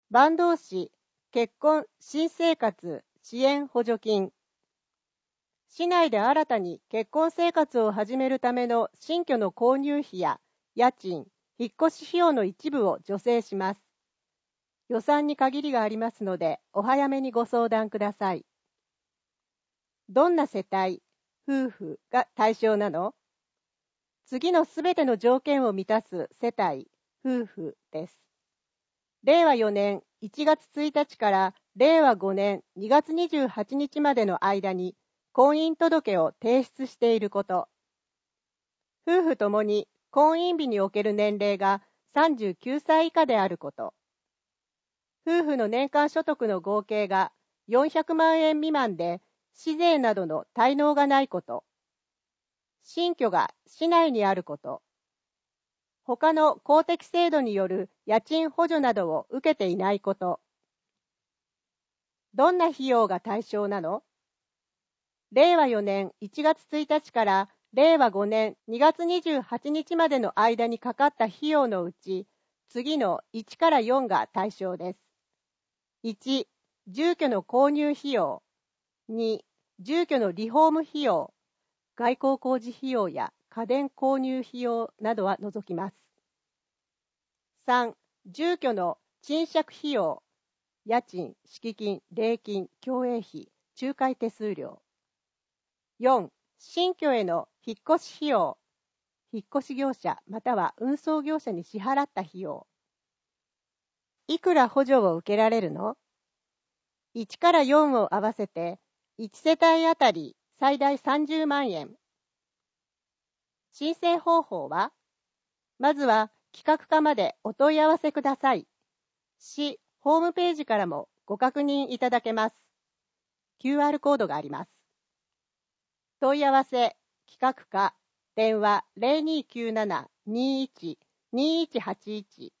坂東市結婚新生活支援補助金。市内で新たに結婚生活を始めるための新居の購入費や家賃、引っ越し費用の一部を助成します。予算に限りがありますので、お早めにご相談ください。どんな世帯、夫婦が対象なの？次のすべての条件を満たす世帯、夫婦です。令和4年1月1日から令和5年2月28日までの間に婚姻届を提出していること。夫婦ともに婚姻日における年齢が39歳以下であること。夫婦の年間所得の合計が400万円未満で市税などの滞納がないこと。新居が市内にあること。他の公的制度による家賃補助などを受けていないこと。どんな費用が対象なの？令和4年1月1日から令和5年2月28日までの間にかかった費用のうち、次の1から4が対象です。1、住居の購入費用。2、住居のリフォーム費用。外構工事費用や家電購入費用などは除きます。3、住居の賃借費用。家賃、敷金、礼金、共営費、仲介手数料。4、新居への引っ越し費用。引っ越し業者または運送業者に支払った費用。いくら補助を受けられるの？ 1 から4を合わせて1世帯あたり最大30万円。申請方法は、まずは企画課までお問い合わせください。市ホームページからもご確認いただけます。QR コードがあります。問い合わせ、企画課、電話 0297-21-2181